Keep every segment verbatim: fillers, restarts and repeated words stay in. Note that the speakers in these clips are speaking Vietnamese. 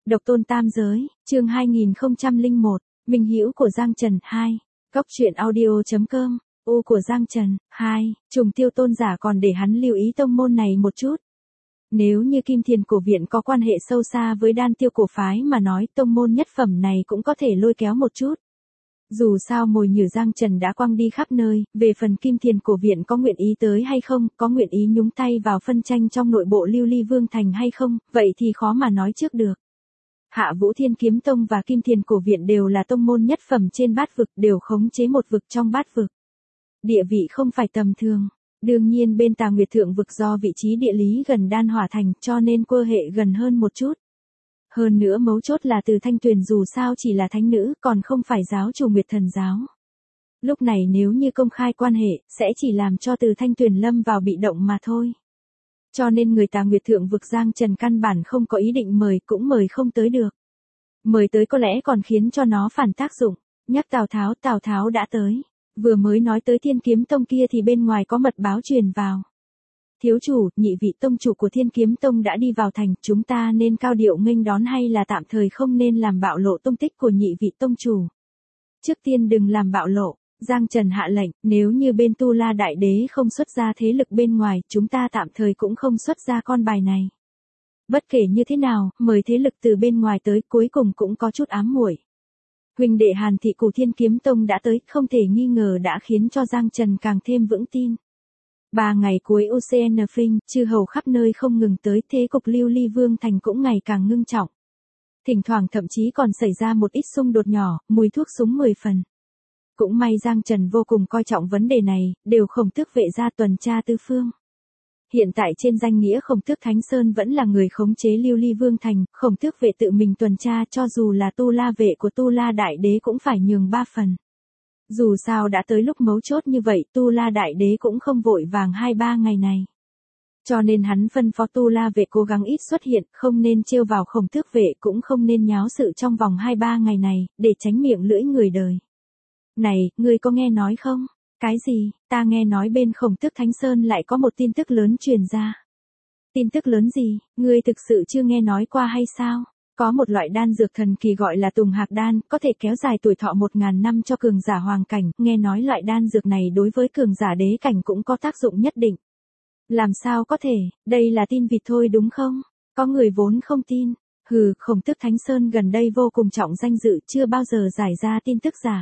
Độc tôn tam giới, chương hai nghìn không trăm lẻ một, Minh Hữu của Giang Trần, hai. Góc truyện audio chấm com, U của Giang Trần, hai. Trùng Tiêu tôn giả còn để hắn lưu ý tông môn này một chút. Nếu như Kim Thiền cổ viện có quan hệ sâu xa với Đan Tiêu cổ phái mà nói, tông môn nhất phẩm này cũng có thể lôi kéo một chút. Dù sao mồi nhử Giang Trần đã quăng đi khắp nơi, về phần Kim Thiền cổ viện có nguyện ý tới hay không, có nguyện ý nhúng tay vào phân tranh trong nội bộ Lưu Ly Vương Thành hay không, vậy thì khó mà nói trước được. Hạ Vũ Thiên Kiếm Tông và Kim Thiền cổ viện đều là tông môn nhất phẩm trên bát vực, đều khống chế một vực trong bát vực. Địa vị không phải tầm thường. Đương nhiên bên Tà Nguyệt Thượng vực do vị trí địa lý gần Đan Hỏa Thành cho nên cơ hệ gần hơn một chút. Hơn nữa mấu chốt là Từ Thanh Tuyền dù sao chỉ là thánh nữ, còn không phải giáo chủ Nguyệt Thần giáo. Lúc này nếu như công khai quan hệ, sẽ chỉ làm cho Từ Thanh Tuyền lâm vào bị động mà thôi. Cho nên người Tà Nguyệt Thượng vực Giang Trần căn bản không có ý định mời, cũng mời không tới được. Mời tới có lẽ còn khiến cho nó phản tác dụng. Nhắc Tào Tháo, Tào Tháo đã tới. Vừa mới nói tới Thiên Kiếm Tông kia thì bên ngoài có mật báo truyền vào. Thiếu chủ, nhị vị tông chủ của Thiên Kiếm Tông đã đi vào thành, chúng ta nên cao điệu nghênh đón hay là tạm thời không nên làm bạo lộ tung tích của nhị vị tông chủ. Trước tiên đừng làm bạo lộ, Giang Trần hạ lệnh, nếu như bên Tu La Đại Đế không xuất ra thế lực bên ngoài, chúng ta tạm thời cũng không xuất ra con bài này. Bất kể như thế nào, mời thế lực từ bên ngoài tới cuối cùng cũng có chút ám muội. Huynh đệ Hàn Thị của Thiên Kiếm Tông đã tới, không thể nghi ngờ đã khiến cho Giang Trần càng thêm vững tin. Ba ngày cuối Ocean Fring, chư hầu khắp nơi không ngừng tới, thế cục Lưu Ly Vương Thành cũng ngày càng ngưng trọng. Thỉnh thoảng thậm chí còn xảy ra một ít xung đột nhỏ, mùi thuốc súng mười phần. Cũng may Giang Trần vô cùng coi trọng vấn đề này, đều Khổng Tước vệ ra tuần tra tư phương. Hiện tại trên danh nghĩa Khổng Tước Thánh Sơn vẫn là người khống chế Lưu Ly Vương Thành, Khổng Tước vệ tự mình tuần tra cho dù là Tu La vệ của Tu La Đại Đế cũng phải nhường ba phần. Dù sao đã tới lúc mấu chốt như vậy, Tu La Đại Đế cũng không vội vàng hai ba ngày này. Cho nên hắn phân phó Tu La vệ cố gắng ít xuất hiện, không nên trêu vào Khổng Tước vệ, cũng không nên nháo sự trong vòng hai ba ngày này, để tránh miệng lưỡi người đời. Này, ngươi có nghe nói không? Cái gì? Ta nghe nói bên Khổng Tước Thánh Sơn lại có một tin tức lớn truyền ra. Tin tức lớn gì? Ngươi thực sự chưa nghe nói qua hay sao? Có một loại đan dược thần kỳ gọi là Tùng Hạc Đan, có thể kéo dài tuổi thọ một ngàn năm cho cường giả hoàng cảnh, nghe nói loại đan dược này đối với cường giả đế cảnh cũng có tác dụng nhất định. Làm sao có thể, đây là tin vịt thôi đúng không? Có người vốn không tin. Hừ, Khổng Tước Thánh Sơn gần đây vô cùng trọng danh dự, chưa bao giờ giải ra tin tức giả.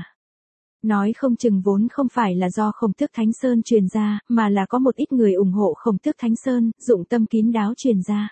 Nói không chừng vốn không phải là do Khổng Tước Thánh Sơn truyền ra, mà là có một ít người ủng hộ Khổng Tước Thánh Sơn, dụng tâm kín đáo truyền ra.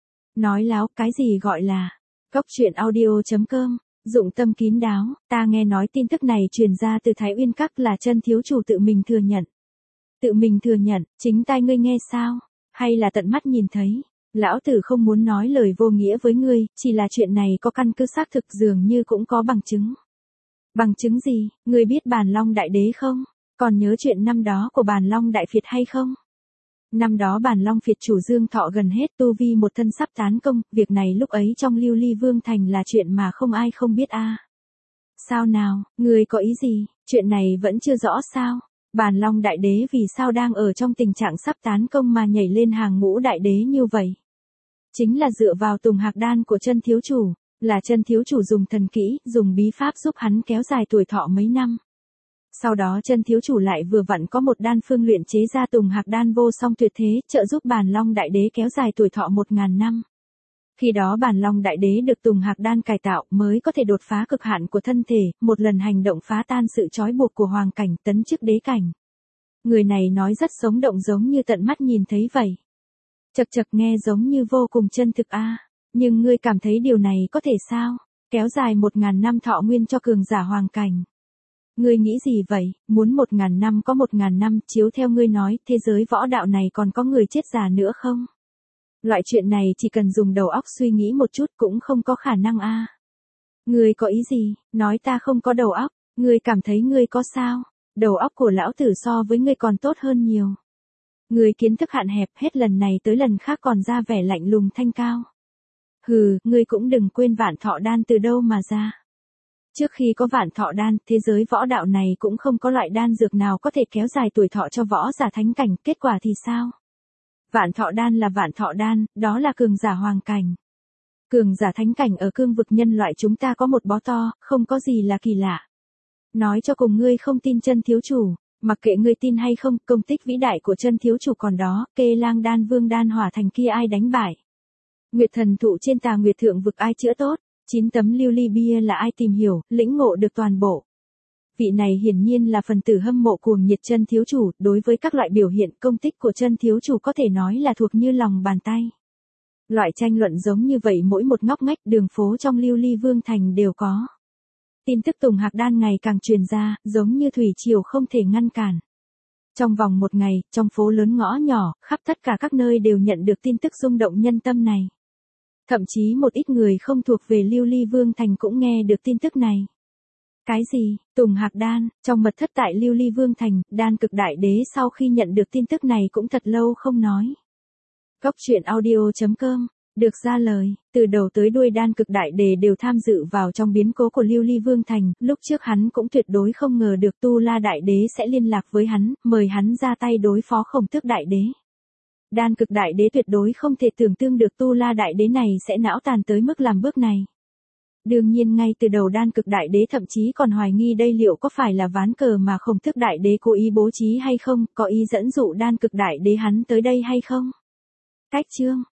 Nói láo, cái gì gọi là Góc truyện audio chấm com, dụng tâm kín đáo, ta nghe nói tin tức này truyền ra từ Thái Uyên Các là chân thiếu chủ tự mình thừa nhận. Tự mình thừa nhận, chính tai ngươi nghe sao? Hay là tận mắt nhìn thấy? Lão tử không muốn nói lời vô nghĩa với ngươi, chỉ là chuyện này có căn cứ xác thực dường như cũng có bằng chứng. Bằng chứng gì? Ngươi biết Bàn Long Đại Đế không? Còn nhớ chuyện năm đó của Bàn Long Đại Phiệt hay không? Năm đó Bàn Long Phiệt chủ Dương Thọ gần hết tu vi một thân sắp tán công, việc này lúc ấy trong Lưu Ly Vương Thành là chuyện mà không ai không biết a. À. Sao nào, ngươi có ý gì? Chuyện này vẫn chưa rõ sao? Bàn Long Đại Đế vì sao đang ở trong tình trạng sắp tán công mà nhảy lên hàng ngũ đại đế như vậy? Chính là dựa vào Tùng Hạc Đan của chân thiếu chủ, là chân thiếu chủ dùng thần kỹ, dùng bí pháp giúp hắn kéo dài tuổi thọ mấy năm. Sau đó chân thiếu chủ lại vừa vặn có một đan phương luyện chế ra Tùng Hạc Đan vô song tuyệt thế, trợ giúp Bàn Long Đại Đế kéo dài tuổi thọ một ngàn năm. Khi đó Bàn Long Đại Đế được Tùng Hạc Đan cải tạo mới có thể đột phá cực hạn của thân thể, một lần hành động phá tan sự trói buộc của hoàng cảnh, tấn chức đế cảnh. Người này nói rất sống động giống như tận mắt nhìn thấy vậy. Chật chật nghe giống như vô cùng chân thực a. À. Nhưng ngươi cảm thấy điều này có thể sao? Kéo dài một ngàn năm thọ nguyên cho cường giả hoàng cảnh. Ngươi nghĩ gì vậy? Muốn một ngàn năm có một ngàn năm, chiếu theo ngươi nói, thế giới võ đạo này còn có người chết già nữa không? Loại chuyện này chỉ cần dùng đầu óc suy nghĩ một chút cũng không có khả năng a. À. Ngươi có ý gì? Nói ta không có đầu óc, ngươi cảm thấy ngươi có sao? Đầu óc của lão tử so với ngươi còn tốt hơn nhiều. Ngươi kiến thức hạn hẹp, hết lần này tới lần khác còn ra vẻ lạnh lùng thanh cao. Hừ, ngươi cũng đừng quên Vạn Thọ Đan từ đâu mà ra. Trước khi có Vạn Thọ Đan, thế giới võ đạo này cũng không có loại đan dược nào có thể kéo dài tuổi thọ cho võ giả thánh cảnh, kết quả thì sao? Vạn Thọ Đan là Vạn Thọ Đan, đó là cường giả hoàng cảnh. Cường giả thánh cảnh ở cương vực nhân loại chúng ta có một bó to, không có gì là kỳ lạ. Nói cho cùng ngươi không tin chân thiếu chủ, mặc kệ ngươi tin hay không, công tích vĩ đại của chân thiếu chủ còn đó, Kê Lang Đan Vương Đan Hỏa Thành kia ai đánh bại? Nguyệt thần thụ trên Tà Nguyệt thượng vực ai chữa tốt? Chín tấm lưu ly bia là ai tìm hiểu, lĩnh ngộ được toàn bộ? Vị này hiển nhiên là phần tử hâm mộ cuồng nhiệt chân thiếu chủ, đối với các loại biểu hiện công tích của chân thiếu chủ có thể nói là thuộc như lòng bàn tay. Loại tranh luận giống như vậy mỗi một ngóc ngách đường phố trong Lưu Ly Vương Thành đều có. Tin tức Tùng Hạc Đan ngày càng truyền ra, giống như thủy triều không thể ngăn cản. Trong vòng một ngày, trong phố lớn ngõ nhỏ, khắp tất cả các nơi đều nhận được tin tức rung động nhân tâm này. Thậm chí một ít người không thuộc về Lưu Ly Vương Thành cũng nghe được tin tức này. Cái gì? Tùng Hạc Đan, trong mật thất tại Lưu Ly Vương Thành, Đan Cực Đại Đế sau khi nhận được tin tức này cũng thật lâu không nói. Góc truyện audio chấm com, được ra lời, từ đầu tới đuôi Đan Cực Đại Đế đều tham dự vào trong biến cố của Lưu Ly Vương Thành, lúc trước hắn cũng tuyệt đối không ngờ được Tu La Đại Đế sẽ liên lạc với hắn, mời hắn ra tay đối phó Khổng Tước Đại Đế. Đan Cực Đại Đế tuyệt đối không thể tưởng tượng được Tu La Đại Đế này sẽ não tàn tới mức làm bước này. Đương nhiên ngay từ đầu Đan Cực Đại Đế thậm chí còn hoài nghi đây liệu có phải là ván cờ mà Khổng Tước Đại Đế cố ý bố trí hay không, có ý dẫn dụ Đan Cực Đại Đế hắn tới đây hay không. Cách chương